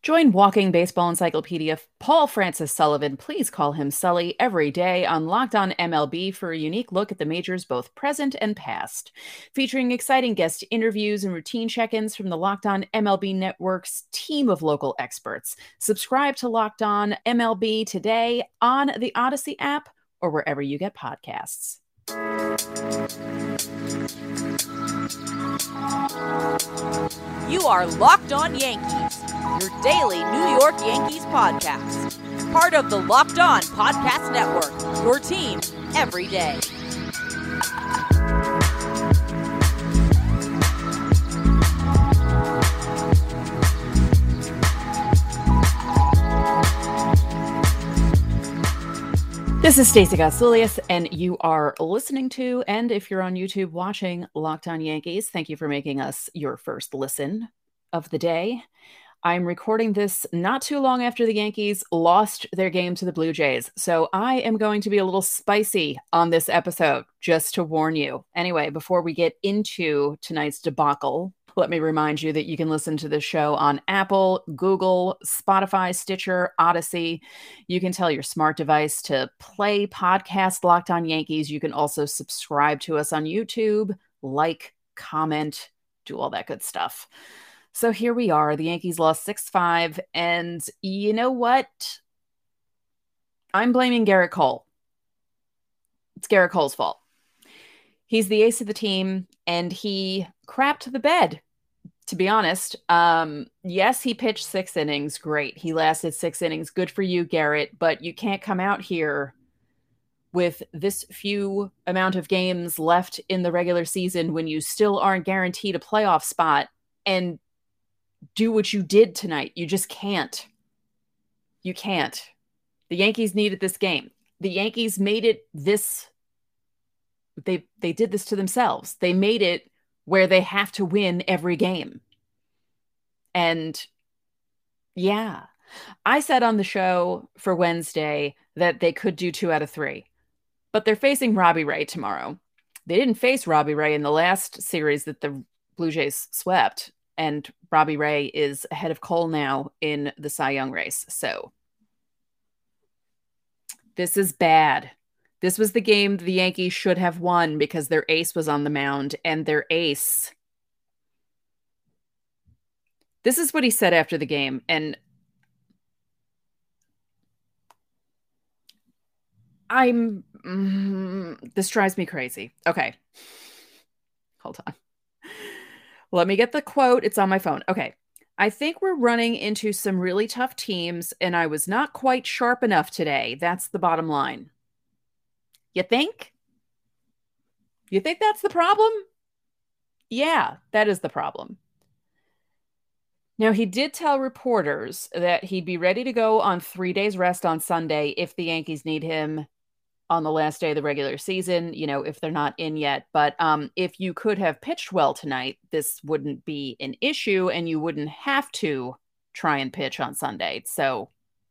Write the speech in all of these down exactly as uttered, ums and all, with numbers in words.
Join Walking Baseball Encyclopedia Paul Francis Sullivan, please call him Sully, every day on Locked On M L B for a unique look at the majors both present and past. Featuring exciting guest interviews and routine check-ins from the Locked On M L B Network's team of local experts. Subscribe to Locked On M L B today on the Odyssey app or wherever you get podcasts. You are Locked On Yankees, your daily New York Yankees podcast. Part of the Locked On Podcast Network, your team every day. This is Stacey Gotsulias, and you are listening to, and if you're on YouTube watching, Locked On Yankees. Thank you for making us your first listen of the day. I'm recording this not too long after the Yankees lost their game to the Blue Jays, so I am going to be a little spicy on this episode, just to warn you. Anyway, before we get into tonight's debacle, let me remind you that you can listen to the show on Apple, Google, Spotify, Stitcher, Odyssey. You can tell your smart device to play podcast Locked On Yankees. You can also subscribe to us on YouTube, like, comment, do all that good stuff. So here we are. The Yankees lost six five, and you know what? I'm blaming Gerrit Cole. It's Gerrit Cole's fault. He's the ace of the team, and he crapped the bed, to be honest. Um, yes, he pitched six innings. Great. He lasted six innings. Good for you, Gerrit. But you can't come out here with this few amount of games left in the regular season when you still aren't guaranteed a playoff spot and do what you did tonight. You just can't. You can't. The Yankees needed this game. The Yankees made it this They they did this to themselves. They made it where they have to win every game. And yeah, I said on the show for Wednesday that they could do two out of three, but they're facing Robbie Ray tomorrow. They didn't face Robbie Ray in the last series that the Blue Jays swept, and Robbie Ray is ahead of Cole now in the Cy Young race. So this is bad. This was the game the Yankees should have won because their ace was on the mound, and their ace. This is what he said after the game, and I'm, mm, this drives me crazy. Okay. Hold on. Let me get the quote. It's on my phone. Okay. I think we're running into some really tough teams, and I was not quite sharp enough today. That's the bottom line. You think? You think that's the problem? Yeah, that is the problem. Now, he did tell reporters that he'd be ready to go on three days rest on Sunday if the Yankees need him on the last day of the regular season, you know, if they're not in yet. But um, if you could have pitched well tonight, this wouldn't be an issue, and you wouldn't have to try and pitch on Sunday. So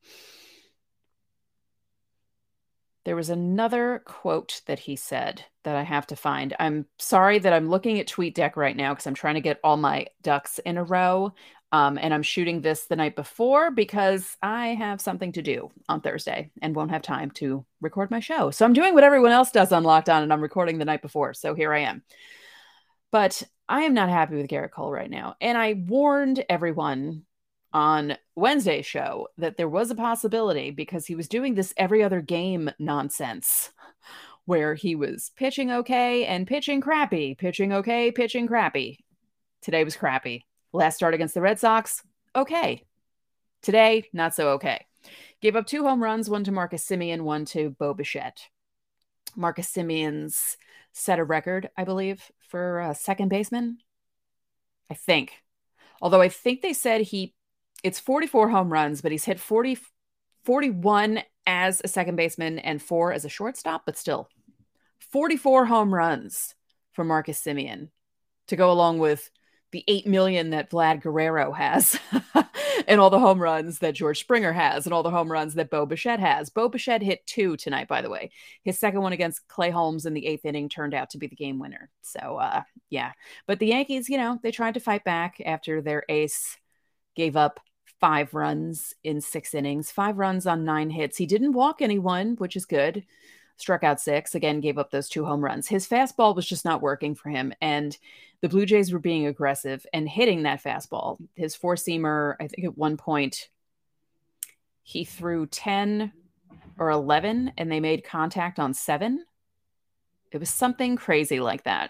there was another quote that he said that I have to find. I'm sorry that I'm looking at TweetDeck right now because I'm trying to get all my ducks in a row. Um, and I'm shooting this the night before because I have something to do on Thursday and won't have time to record my show. So I'm doing what everyone else does on Locked On, and I'm recording the night before. So here I am. But I am not happy with Gerrit Cole right now. And I warned everyone on Wednesday's show that there was a possibility because he was doing this every other game nonsense where he was pitching okay and pitching crappy, pitching okay, pitching crappy. Today was crappy. Last start against the Red Sox, okay. Today, not so okay. Gave up two home runs, one to Marcus Semien, one to Bo Bichette. Marcus Semien's set a record, I believe, for a second baseman. I think. Although I think they said he It's forty-four home runs, but he's hit forty, forty-one as a second baseman and four as a shortstop, but still forty-four home runs for Marcus Semien to go along with the eight million that Vlad Guerrero has and all the home runs that George Springer has and all the home runs that Bo Bichette has. Bo Bichette hit two tonight, by the way. His second one against Clay Holmes in the eighth inning turned out to be the game winner. So, uh, yeah. But the Yankees, you know, they tried to fight back after their ace gave up five runs in six innings, five runs on nine hits. He didn't walk anyone, which is good. Struck out six, again, gave up those two home runs. His fastball was just not working for him. And the Blue Jays were being aggressive and hitting that fastball. His four-seamer, I think at one point, he threw ten or eleven and they made contact on seven. It was something crazy like that.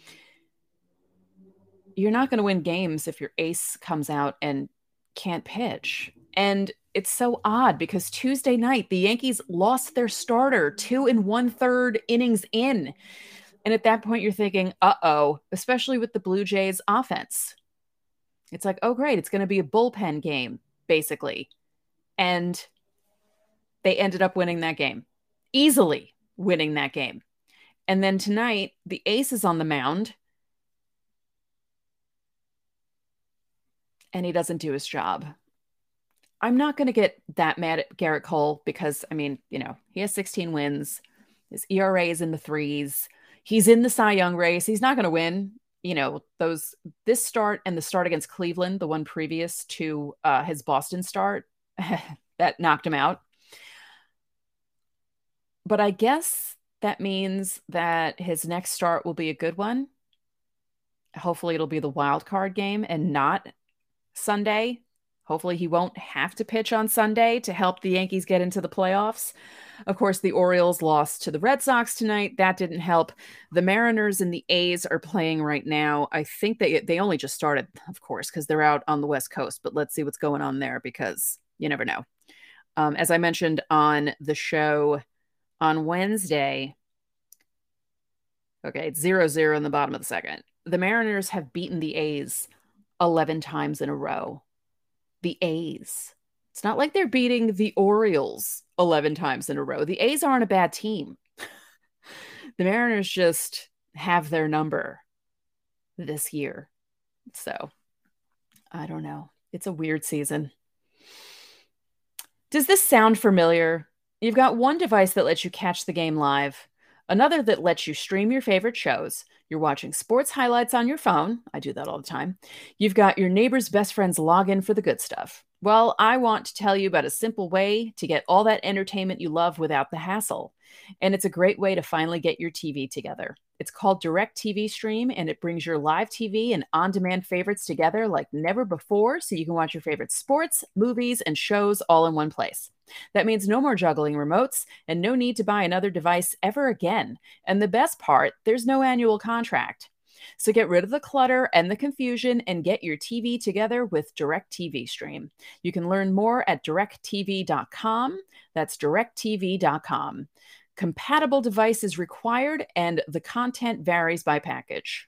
You're not going to win games if your ace comes out and can't pitch. And it's so odd because Tuesday night, the Yankees lost their starter two and one third innings in. And at that point, you're thinking, uh-oh, especially with the Blue Jays offense. It's like, oh, great, it's going to be a bullpen game, basically. And they ended up winning that game, easily winning that game. And then tonight, the ace is on the mound. And he doesn't do his job. I'm not going to get that mad at Garrett Cole because, I mean, you know, he has sixteen wins. His E R A is in the threes. He's in the Cy Young race. He's not going to win. You know, those this start and the start against Cleveland, the one previous to uh, his Boston start, that knocked him out. But I guess that means that his next start will be a good one. Hopefully it'll be the wild card game and not Sunday. Hopefully he won't have to pitch on Sunday to help the Yankees get into the playoffs. Of course, the Orioles lost to the Red Sox tonight. That didn't help. The Mariners and the A's are playing right now. I think they, they only just started, of course, because they're out on the West Coast. But let's see what's going on there because you never know. Um, as I mentioned on the show on Wednesday, okay, it's zero zero in the bottom of the second. The Mariners have beaten the A's eleven times in a row. The A's. It's not like they're beating the Orioles eleven times in a row. The A's aren't a bad team. The Mariners just have their number this year. So, I don't know. It's a weird season. Does this sound familiar? You've got one device that lets you catch the game live, another that lets you stream your favorite shows. You're watching sports highlights on your phone. I do that all the time. You've got your neighbor's best friend's login for the good stuff. Well, I want to tell you about a simple way to get all that entertainment you love without the hassle. And it's a great way to finally get your T V together. It's called DirecTV Stream, and it brings your live T V and on-demand favorites together like never before, so you can watch your favorite sports, movies, and shows all in one place. That means no more juggling remotes and no need to buy another device ever again. And the best part, there's no annual contract. So get rid of the clutter and the confusion and get your T V together with DirecTV Stream. You can learn more at direct T V dot com. That's direct T V dot com. Compatible device is required and the content varies by package.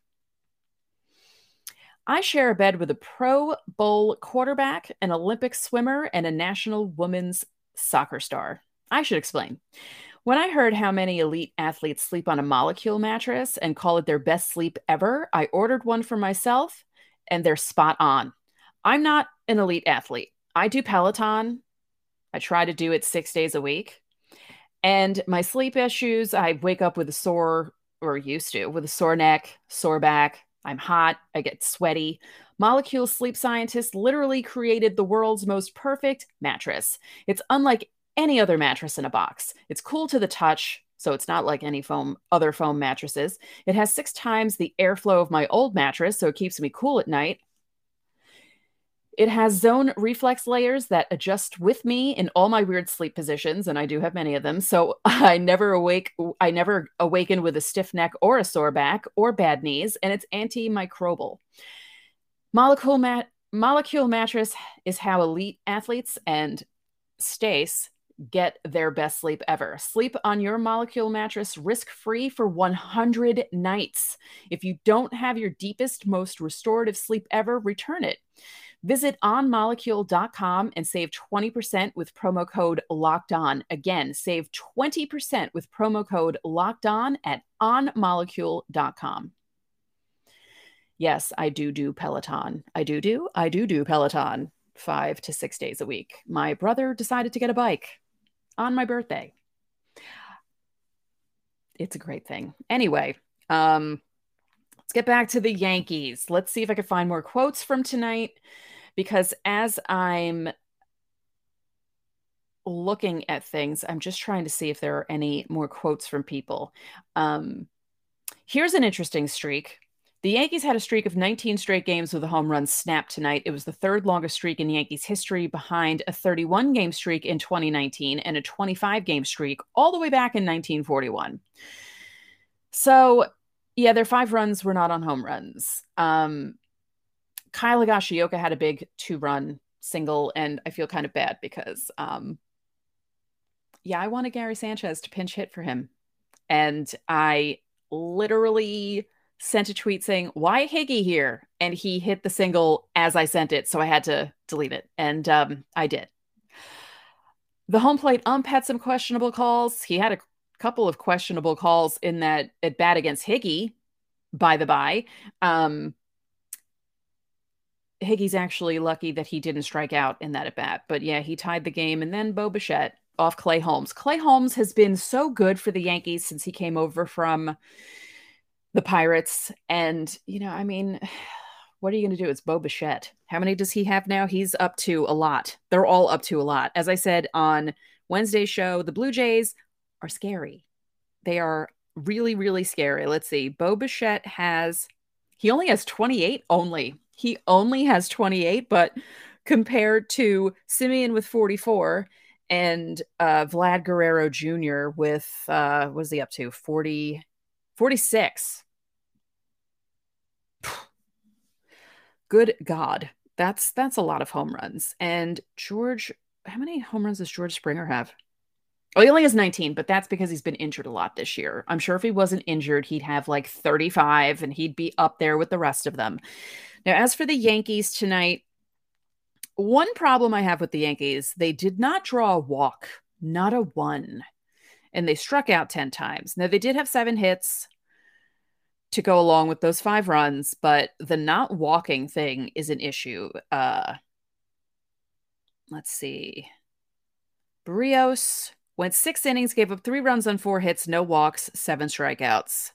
I share a bed with a Pro Bowl quarterback, an Olympic swimmer, and a national women's soccer star. I should explain. When I heard how many elite athletes sleep on a Molecule mattress and call it their best sleep ever, I ordered one for myself, and they're spot on. I'm not an elite athlete. I do Peloton. I try to do it six days a week. And my sleep issues, I wake up with a sore, or used to, with a sore neck, sore back. I'm hot. I get sweaty. Molecule sleep scientists literally created the world's most perfect mattress. It's unlike any other mattress in a box. It's cool to the touch, so it's not like any foam, other foam mattresses. It has six times the airflow of my old mattress, so it keeps me cool at night. It has zone reflex layers that adjust with me in all my weird sleep positions, and I do have many of them, so I never awake. I never awaken with a stiff neck or a sore back or bad knees, and it's antimicrobial. Molecule, mat- Molecule mattress is how elite athletes and Stace get their best sleep ever. Sleep on your Molecule mattress risk-free for one hundred nights. If you don't have your deepest, most restorative sleep ever, return it. Visit on molecule dot com and save twenty percent with promo code LOCKEDON. Again, save twenty percent with promo code LOCKEDON at on molecule dot com. Yes, I do do Peloton. I do do, I do do Peloton five to six days a week. My brother decided to get a bike on my birthday. It's a great thing. Anyway, um, let's get back to the Yankees. Let's see if I can find more quotes from tonight. because as I'm looking at things, I'm just trying to see if there are any more quotes from people. Um, here's an interesting streak. The Yankees had a streak of nineteen straight games with a home run snapped tonight. It was the third longest streak in Yankees history, behind a thirty-one game streak in twenty nineteen and a twenty-five game streak all the way back in nineteen forty-one. So, yeah, their five runs were not on home runs. Um, Kyle Higashioka had a big two-run single, and I feel kind of bad because, um, yeah, I wanted Gary Sanchez to pinch hit for him. And I literally sent a tweet saying, why Higgy here? And he hit the single as I sent it, so I had to delete it. And um, I did. The home plate ump had some questionable calls. He had a couple of questionable calls in that at bat against Higgy, by the by. Um, Higgy's actually lucky that he didn't strike out in that at bat. But yeah, he tied the game. And then Bo Bichette off Clay Holmes. Clay Holmes has been so good for the Yankees since he came over from the Pirates. And, you know, I mean, what are you going to do? It's Bo Bichette. How many does he have now? He's up to a lot. They're all up to a lot. As I said on Wednesday's show, the Blue Jays are scary. They are really, really scary. Let's see. Bo Bichette has, he only has twenty-eight only. He only has twenty-eight, but compared to Simeon with forty-four and uh, Vlad Guerrero Junior with, uh, what is he up to? forty, forty-six. Good God. That's, that's a lot of home runs. And George, how many home runs does George Springer have? Oh, he only has nineteen, but that's because he's been injured a lot this year. I'm sure if he wasn't injured, he'd have like thirty-five and he'd be up there with the rest of them. Now, as for the Yankees tonight, one problem I have with the Yankees, they did not draw a walk, not a one, and they struck out ten times. Now, they did have seven hits to go along with those five runs, but the not walking thing is an issue. Uh, let's see. Barrios went six innings, gave up three runs on four hits, no walks, seven strikeouts.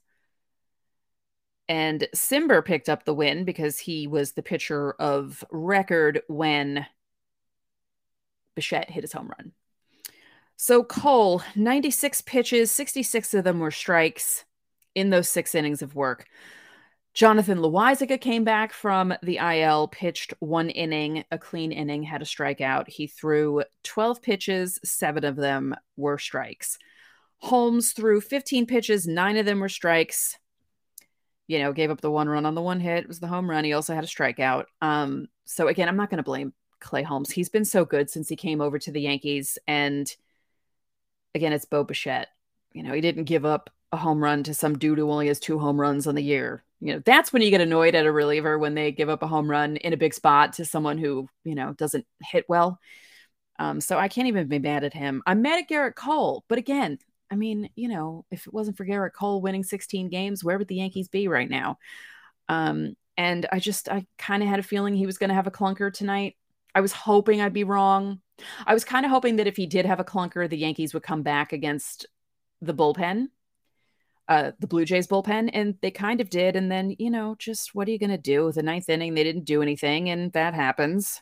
And Simber picked up the win because he was the pitcher of record when Bichette hit his home run. So Cole, ninety-six pitches, sixty-six of them were strikes in those six innings of work. Jonathan Loáisiga came back from the I L, pitched one inning, a clean inning, had a strikeout. He threw twelve pitches, seven of them were strikes. Holmes threw fifteen pitches, nine of them were strikes. You know, gave up the one run on the one hit. It was the home run. He also had a strikeout. Um, so again, I'm not going to blame Clay Holmes. He's been so good since he came over to the Yankees. And again, it's Bo Bichette. You know, he didn't give up a home run to some dude who only has two home runs on the year. You know, that's when you get annoyed at a reliever, when they give up a home run in a big spot to someone who, you know, doesn't hit well. Um, so I can't even be mad at him. I'm mad at Gerrit Cole. But again, I mean, you know, if it wasn't for Gerrit Cole winning sixteen games, where would the Yankees be right now? Um, and I just, I kind of had a feeling he was going to have a clunker tonight. I was hoping I'd be wrong. I was kind of hoping that if he did have a clunker, the Yankees would come back against the bullpen, uh, the Blue Jays bullpen, and they kind of did. And then, you know, just what are you going to do? The ninth inning, they didn't do anything, and that happens.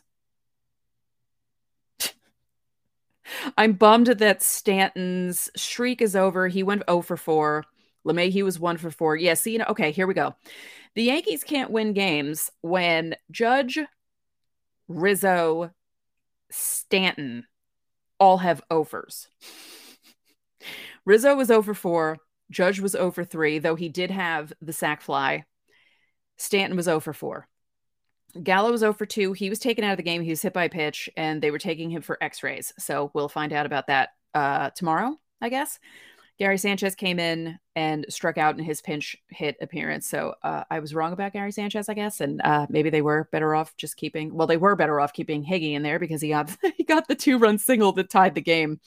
I'm bummed that Stanton's streak is over. He went oh for four. LeMahieu was one for four. Yeah, see, you know, okay, here we go. The Yankees can't win games when Judge, Rizzo, Stanton all have offers. Rizzo was oh for four. Judge was oh for three, though he did have the sac fly. Stanton was oh for four. Gallo was oh for two. He was taken out of the game. He was hit by a pitch, and they were taking him for x-rays. So we'll find out about that uh, tomorrow, I guess. Gary Sanchez came in and struck out in his pinch hit appearance. So uh, I was wrong about Gary Sanchez, I guess. And uh, maybe they were better off just keeping, well, they were better off keeping Higgy in there because he got, he got the two-run single that tied the game.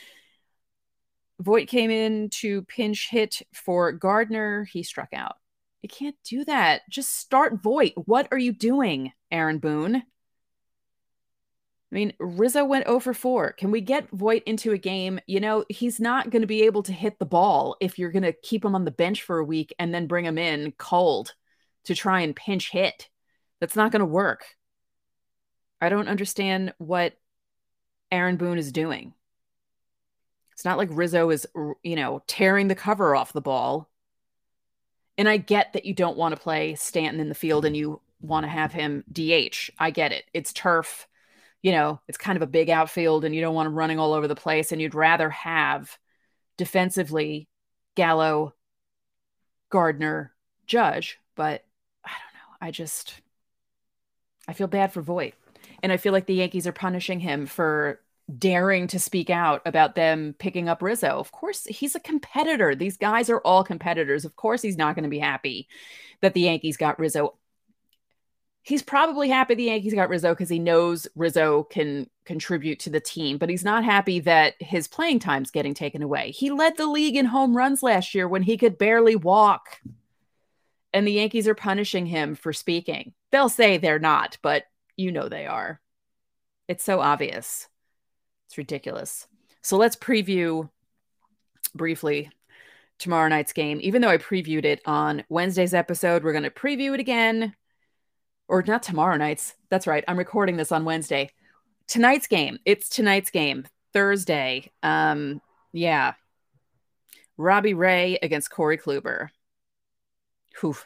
Voit came in to pinch hit for Gardner. He struck out. You can't do that. Just start Voit. What are you doing, Aaron Boone? I mean, Rizzo went oh for four. Can we get Voit into a game? You know, he's not going to be able to hit the ball if you're going to keep him on the bench for a week and then bring him in cold to try and pinch hit. That's not going to work. I don't understand what Aaron Boone is doing. It's not like Rizzo is, you know, tearing the cover off the ball. And I get that you don't want to play Stanton in the field and you want to have him D H. I get it. It's turf. You know, it's kind of a big outfield and you don't want him running all over the place. And you'd rather have defensively Gallo, Gardner, Judge. But I don't know. I just, I feel bad for Voit. And I feel like the Yankees are punishing him for daring to speak out about them picking up Rizzo. Of course, he's a competitor. These guys are all competitors. Of course, he's not going to be happy that the Yankees got Rizzo. He's probably happy the Yankees got Rizzo because he knows Rizzo can contribute to the team, but he's not happy that his playing time's getting taken away. He led the league in home runs last year when he could barely walk. And the Yankees are punishing him for speaking. They'll say they're not, but you know they are. It's so obvious. It's ridiculous. So let's preview briefly tomorrow night's game. Even though I previewed it on Wednesday's episode, we're going to preview it again. Or not tomorrow night's. That's right. I'm recording this on Wednesday. Tonight's game. It's tonight's game. Thursday. Um, yeah. Robbie Ray against Corey Kluber. Whew.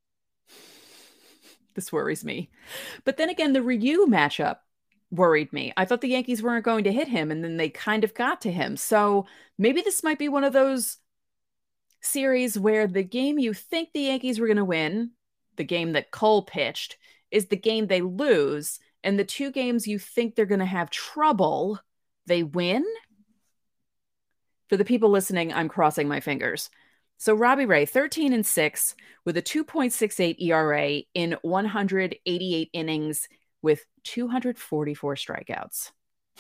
This worries me. But then again, the Ryu matchup worried me. I thought the Yankees weren't going to hit him, and then they kind of got to him. So maybe this might be one of those series where the game you think the Yankees were going to win, the game that Cole pitched, is the game they lose, and the two games you think they're going to have trouble, they win. For the people listening, I'm crossing my fingers. So Robbie Ray, thirteen and six with a two point six eight E R A in one hundred eighty-eight innings with two hundred forty-four strikeouts.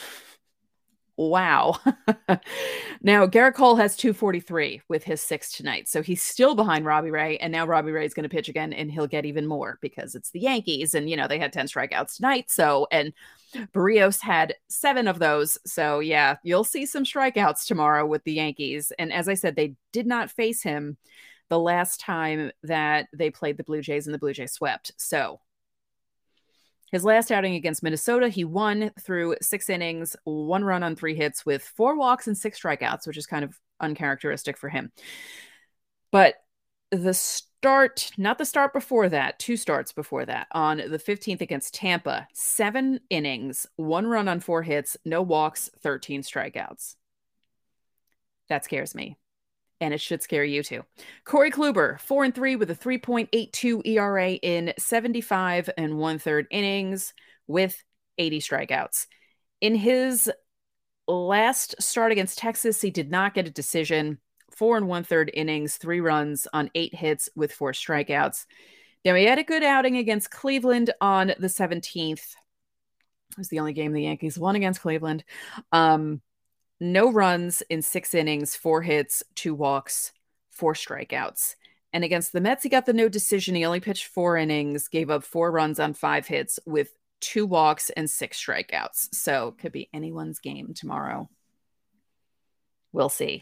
Wow. Now, Garrett Cole has two forty-three with his six tonight. So he's still behind Robbie Ray. And now Robbie Ray is going to pitch again and he'll get even more because it's the Yankees. And, you know, they had ten strikeouts tonight. So, and Barrios had seven of those. So, yeah, you'll see some strikeouts tomorrow with the Yankees. And as I said, they did not face him the last time that they played the Blue Jays and the Blue Jays swept. So, his last outing against Minnesota, he won through six innings, one run on three hits with four walks and six strikeouts, which is kind of uncharacteristic for him. But the start, not the start before that, two starts before that, on the fifteenth against Tampa, seven innings, one run on four hits, no walks, thirteen strikeouts. That scares me. And it should scare you too. Corey Kluber, four and three with a three point eight two E R A in seventy-five and one third innings with eighty strikeouts. In his last start against Texas, he did not get a decision. Four and one third innings, three runs on eight hits with four strikeouts. Now he had a good outing against Cleveland on the seventeenth. It was the only game the Yankees won against Cleveland. Um, No runs in six innings, four hits, two walks, four strikeouts. And against the Mets, he got the no decision. He only pitched four innings, gave up four runs on five hits with two walks and six strikeouts. So it could be anyone's game tomorrow. We'll see.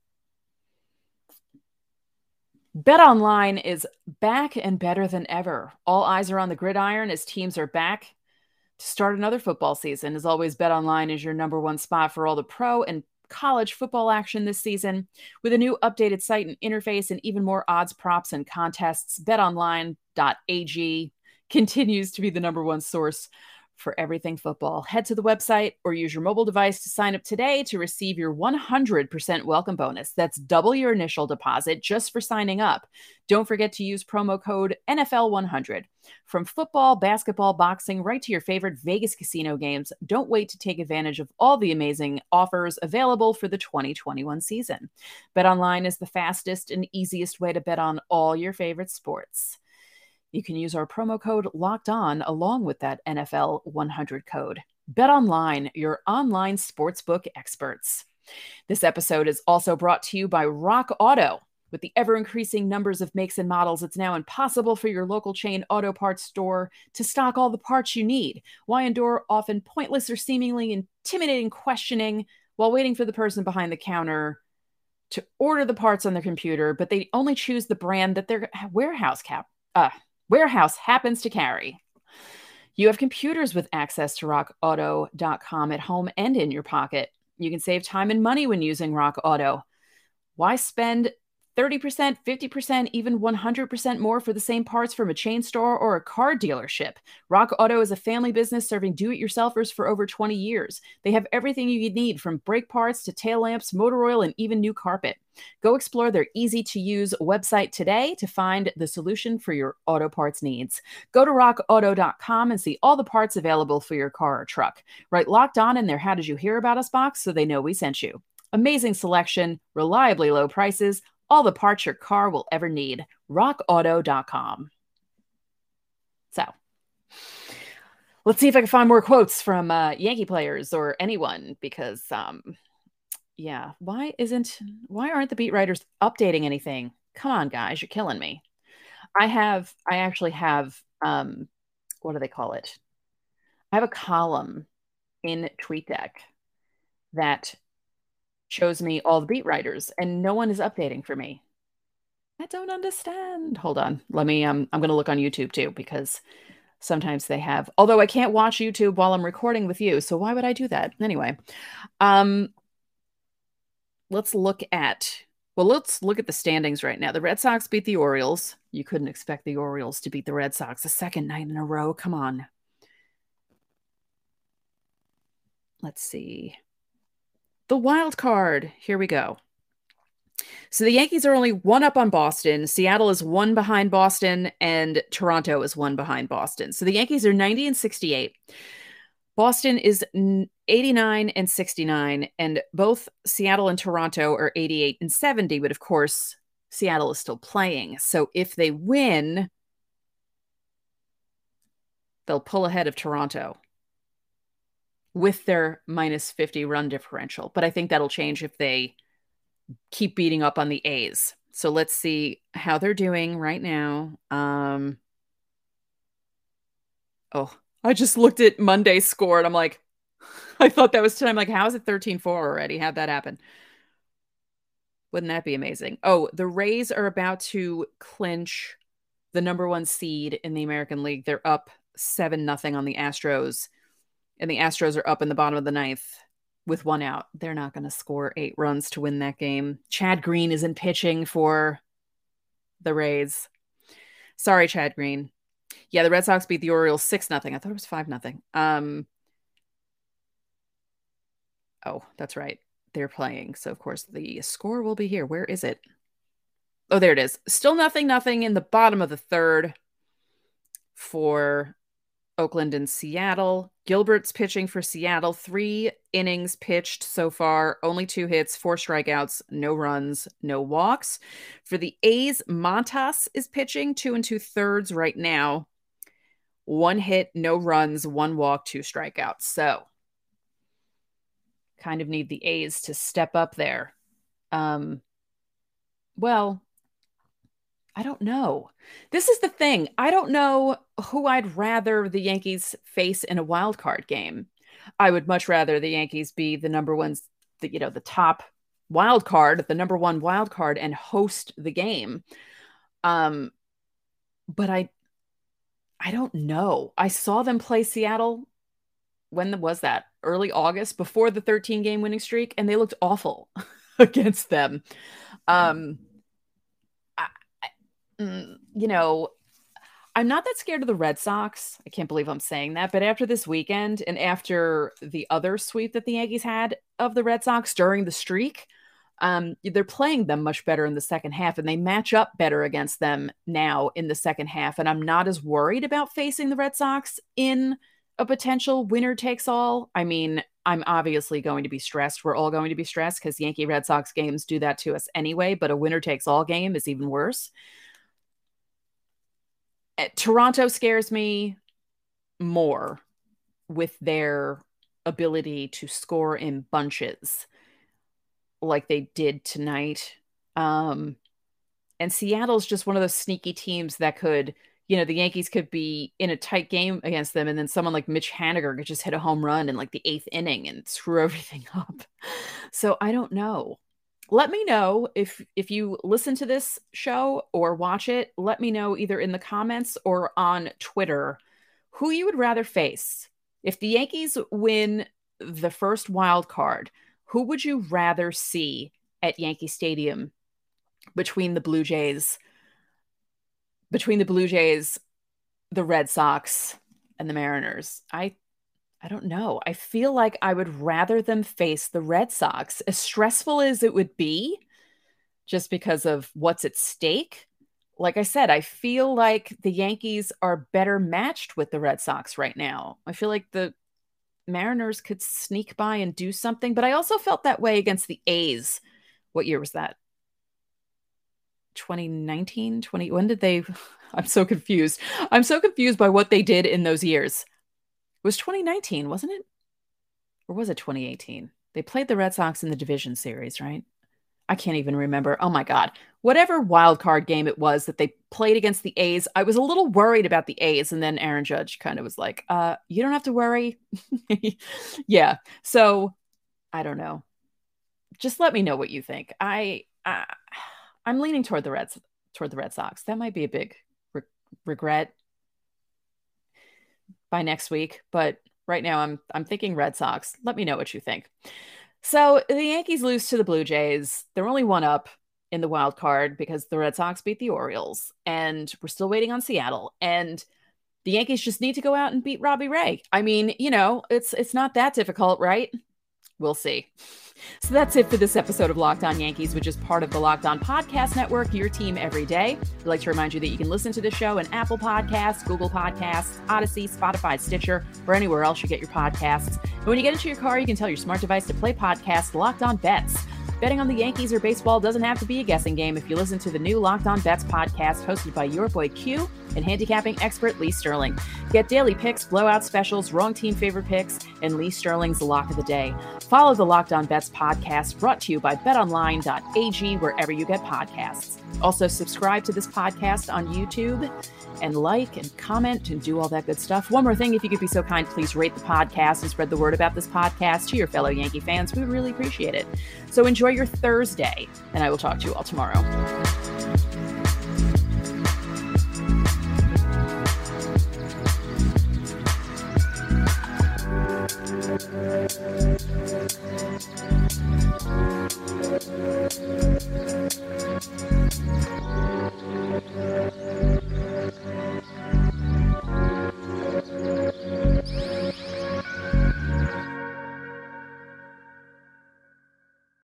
BetOnline is back and better than ever. All eyes are on the gridiron as teams are back to start another football season. As always, BetOnline is your number one spot for all the pro and college football action this season. With a new updated site and interface and even more odds, props, and contests, bet online dot a g continues to be the number one source for everything football. Head to the website or use your mobile device to sign up today to receive your one hundred percent welcome bonus. That's double your initial deposit just for signing up. Don't forget to use promo code N F L one hundred. From football, basketball, boxing, right to your favorite Vegas casino games, don't wait to take advantage of all the amazing offers available for the twenty twenty-one season. BetOnline is the fastest and easiest way to bet on all your favorite sports. You can use our promo code Locked On along with that N F L one hundred code. BetOnline, your online sportsbook experts. This episode is also brought to you by Rock Auto. With the ever-increasing numbers of makes and models, it's now impossible for your local chain auto parts store to stock all the parts you need. Why endure often pointless or seemingly intimidating questioning while waiting for the person behind the counter to order the parts on their computer, but they only choose the brand that their warehouse cap uh, warehouse happens to carry? You have computers with access to rock auto dot com at home and in your pocket. You can save time and money when using Rock Auto. Why spend thirty percent, fifty percent, even one hundred percent more for the same parts from a chain store or a car dealership? Rock Auto is a family business serving do-it-yourselfers for over twenty years. They have everything you need, from brake parts to tail lamps, motor oil, and even new carpet. Go explore their easy-to-use website today to find the solution for your auto parts needs. Go to rock auto dot com and see all the parts available for your car or truck. Write Locked On in their How Did You Hear About Us box so they know we sent you. Amazing selection, reliably low prices, all the parts your car will ever need. rock auto dot com. So, let's see if I can find more quotes from uh, Yankee players or anyone, because, um, yeah, why isn't, why aren't the beat writers updating anything? Come on, guys, you're killing me. I have, I actually have, um, what do they call it? I have a column in TweetDeck that shows me all the beat writers, and no one is updating for me. I don't understand. Hold on. Let me, um, I'm going to look on YouTube too, because sometimes they have, although I can't watch YouTube while I'm recording with you. So why would I do that? Anyway, um, let's look at, well, let's look at the standings right now. The Red Sox beat the Orioles. You couldn't expect the Orioles to beat the Red Sox a second night in a row. Come on. Let's see. The wild card. Here we go. So the Yankees are only one up on Boston. Seattle is one behind Boston, and Toronto is one behind Boston. So the Yankees are ninety and sixty-eight. Boston is eighty-nine and sixty-nine, and both Seattle and Toronto are eighty-eight and seventy. But of course, Seattle is still playing. So if they win, they'll pull ahead of Toronto with their minus fifty run differential. But I think that'll change if they keep beating up on the A's. So let's see how they're doing right now. Um, oh, I just looked at Monday's score and I'm like, I thought that was tonight. I'm like, how is it thirteen four already? How'd that happen? Wouldn't that be amazing? Oh, the Rays are about to clinch the number one seed in the American League. They're up seven nothing on the Astros, and the Astros are up in the bottom of the ninth with one out. They're not going to score eight runs to win that game. Chad Green isn't pitching for the Rays. Sorry, Chad Green. Yeah, the Red Sox beat the Orioles six nothing. I thought it was five nothing. Um, oh, that's right. They're playing. So, of course, the score will be here. Where is it? Oh, there it is. Still nothing, nothing in the bottom of the third for Oakland and Seattle. Gilbert's pitching for Seattle. Three innings pitched so far. Only two hits, four strikeouts, no runs, no walks. For the A's, Montas is pitching, two and two thirds right now. One hit, no runs, one walk, two strikeouts. So kind of need the A's to step up there. Um, well, I don't know. This is the thing. I don't know who I'd rather the Yankees face in a wild card game. I would much rather the Yankees be the number one, the, you know, the top wild card, the number one wild card, and host the game. Um, but I, I don't know. I saw them play Seattle. When was that? Early August, before the thirteen game winning streak, and they looked awful against them. Um, I, I, you know, I'm not that scared of the Red Sox. I can't believe I'm saying that. But after this weekend and after the other sweep that the Yankees had of the Red Sox during the streak, um, they're playing them much better in the second half, and they match up better against them now in the second half. And I'm not as worried about facing the Red Sox in a potential winner takes all. I mean, I'm obviously going to be stressed. We're all going to be stressed because Yankee Red Sox games do that to us anyway, but a winner takes all game is even worse. Toronto scares me more with their ability to score in bunches like they did tonight. Um, and Seattle's just one of those sneaky teams that could, you know, the Yankees could be in a tight game against them, and then someone like Mitch Haniger could just hit a home run in like the eighth inning and screw everything up. So I don't know. Let me know if if you listen to this show or watch it. Let me know either in the comments or on Twitter who you would rather face. If the Yankees win the first wild card, who would you rather see at Yankee Stadium between the Blue Jays, between the Blue Jays, the Red Sox, and the Mariners? I I don't know. I feel like I would rather them face the Red Sox, as stressful as it would be, just because of what's at stake. Like I said, I feel like the Yankees are better matched with the Red Sox right now. I feel like the Mariners could sneak by and do something, but I also felt that way against the A's. What year was that? twenty nineteen, twenty when did they I'm so confused. I'm so confused by what they did in those years. It was twenty nineteen, wasn't it? Or was it twenty eighteen? They played the Red Sox in the division series, right? I can't even remember. Oh my God. Whatever wild card game it was that they played against the A's, I was a little worried about the A's. And then Aaron Judge kind of was like, uh, you don't have to worry. Yeah. So I don't know. Just let me know what you think. I, uh, I'm leaning toward the Reds, toward the Red Sox. That might be a big re- regret by next week, but right now I'm I'm thinking Red Sox. Let me know what you think. So the Yankees lose to the Blue Jays. They're only one up in the wild card because the Red Sox beat the Orioles, and we're still waiting on Seattle. And the Yankees just need to go out and beat Robbie Ray. I mean, you know, it's it's not that difficult, right? We'll see. So that's it for this episode of Locked On Yankees, which is part of the Locked On Podcast Network, your team every day. I'd like to remind you that you can listen to the show on Apple Podcasts, Google Podcasts, Odyssey, Spotify, Stitcher, or anywhere else you get your podcasts. And when you get into your car, you can tell your smart device to play podcast Locked On Bets. Betting on the Yankees or baseball doesn't have to be a guessing game if you listen to the new Locked On Bets podcast hosted by your boy Q and handicapping expert Lee Sterling. Get daily picks, blowout specials, wrong team favorite picks, and Lee Sterling's lock of the day. Follow the Locked On Bets podcast brought to you by bet online dot a g wherever you get podcasts. Also, subscribe to this podcast on YouTube and like and comment and do all that good stuff. One more thing, if you could be so kind, please rate the podcast and spread the word about this podcast to your fellow Yankee fans. We would really appreciate it. So enjoy your Thursday, and I will talk to you all tomorrow.